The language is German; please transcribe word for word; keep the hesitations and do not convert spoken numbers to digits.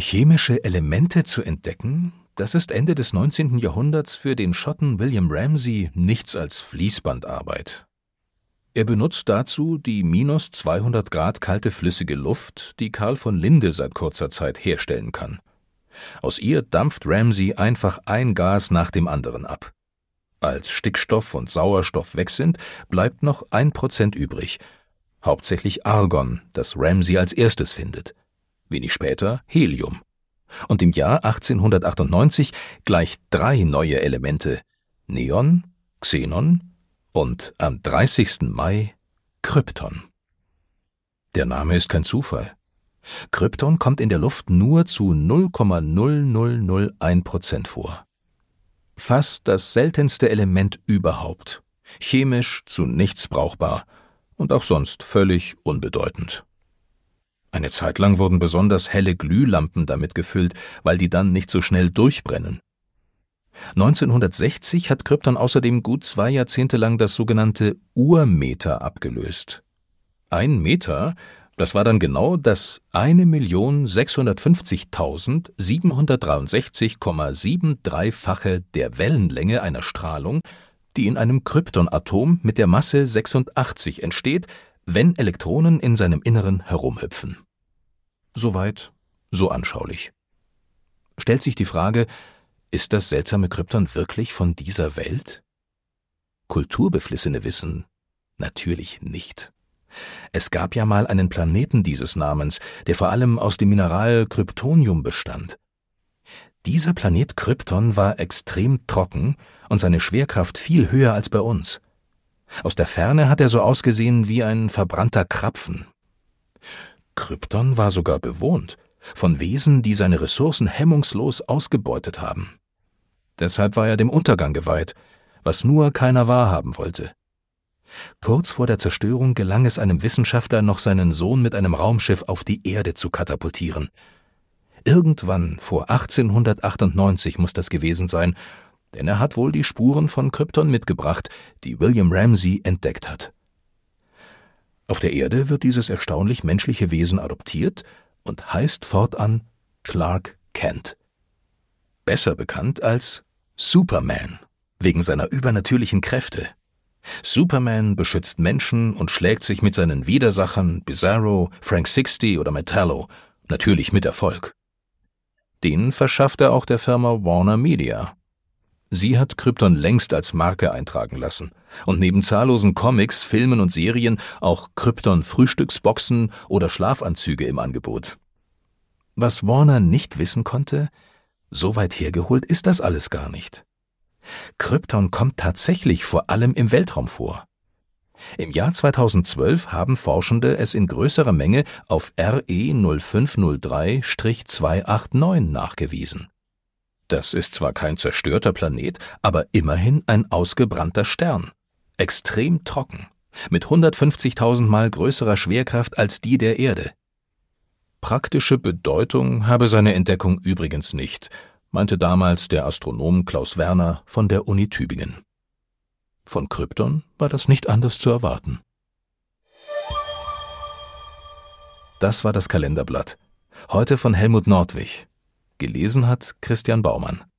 Chemische Elemente zu entdecken, das ist Ende des neunzehnten Jahrhunderts für den Schotten William Ramsay nichts als Fließbandarbeit. Er benutzt dazu die minus zweihundert Grad kalte flüssige Luft, die Carl von Linde seit kurzer Zeit herstellen kann. Aus ihr dampft Ramsay einfach ein Gas nach dem anderen ab. Als Stickstoff und Sauerstoff weg sind, bleibt noch ein Prozent übrig. Hauptsächlich Argon, das Ramsay als erstes findet. Wenig später Helium. Und im Jahr achtzehnhundertachtundneunzig gleich drei neue Elemente: Neon, Xenon und am dreißigsten Mai Krypton. Der Name ist kein Zufall. Krypton kommt in der Luft nur zu null Komma null null null eins Prozent vor. Fast das seltenste Element überhaupt. Chemisch zu nichts brauchbar und auch sonst völlig unbedeutend. Eine Zeit lang wurden besonders helle Glühlampen damit gefüllt, weil die dann nicht so schnell durchbrennen. neunzehnhundertsechzig hat Krypton außerdem gut zwei Jahrzehnte lang das sogenannte Urmeter abgelöst. Ein Meter, das war dann genau das eine Million sechshundertfünfzigtausendsiebenhundertdreiundsechzig Komma dreiundsiebzig-fache der Wellenlänge einer Strahlung, die in einem Kryptonatom mit der Masse sechsundachtzig entsteht, wenn Elektronen in seinem Inneren herumhüpfen. Soweit, so anschaulich. Stellt sich die Frage, ist das seltsame Krypton wirklich von dieser Welt? Kulturbeflissene wissen, natürlich nicht. Es gab ja mal einen Planeten dieses Namens, der vor allem aus dem Mineral Kryptonium bestand. Dieser Planet Krypton war extrem trocken und seine Schwerkraft viel höher als bei uns. Aus der Ferne hat er so ausgesehen wie ein verbrannter Krapfen. Krypton war sogar bewohnt, von Wesen, die seine Ressourcen hemmungslos ausgebeutet haben. Deshalb war er dem Untergang geweiht, was nur keiner wahrhaben wollte. Kurz vor der Zerstörung gelang es einem Wissenschaftler noch, seinen Sohn mit einem Raumschiff auf die Erde zu katapultieren. Irgendwann vor achtzehnhundertachtundneunzig muss das gewesen sein, denn er hat wohl die Spuren von Krypton mitgebracht, die William Ramsay entdeckt hat. Auf der Erde wird dieses erstaunlich menschliche Wesen adoptiert und heißt fortan Clark Kent. Besser bekannt als Superman, wegen seiner übernatürlichen Kräfte. Superman beschützt Menschen und schlägt sich mit seinen Widersachern Bizarro, Frank Sixty oder Metallo, natürlich mit Erfolg. Den verschafft er auch der Firma Warner Media. Sie hat Krypton längst als Marke eintragen lassen und neben zahllosen Comics, Filmen und Serien auch Krypton-Frühstücksboxen oder Schlafanzüge im Angebot. Was Warner nicht wissen konnte, so weit hergeholt ist das alles gar nicht. Krypton kommt tatsächlich vor allem im Weltraum vor. Im Jahr zweitausendzwölf haben Forschende es in größerer Menge auf R E null fünf null drei zwei acht neun nachgewiesen. Das ist zwar kein zerstörter Planet, aber immerhin ein ausgebrannter Stern. Extrem trocken, mit hundertfünfzigtausend Mal größerer Schwerkraft als die der Erde. Praktische Bedeutung habe seine Entdeckung übrigens nicht, meinte damals der Astronom Klaus Werner von der Uni Tübingen. Von Krypton war das nicht anders zu erwarten. Das war das Kalenderblatt. Heute von Helmut Nordwig. Gelesen hat Christian Baumann.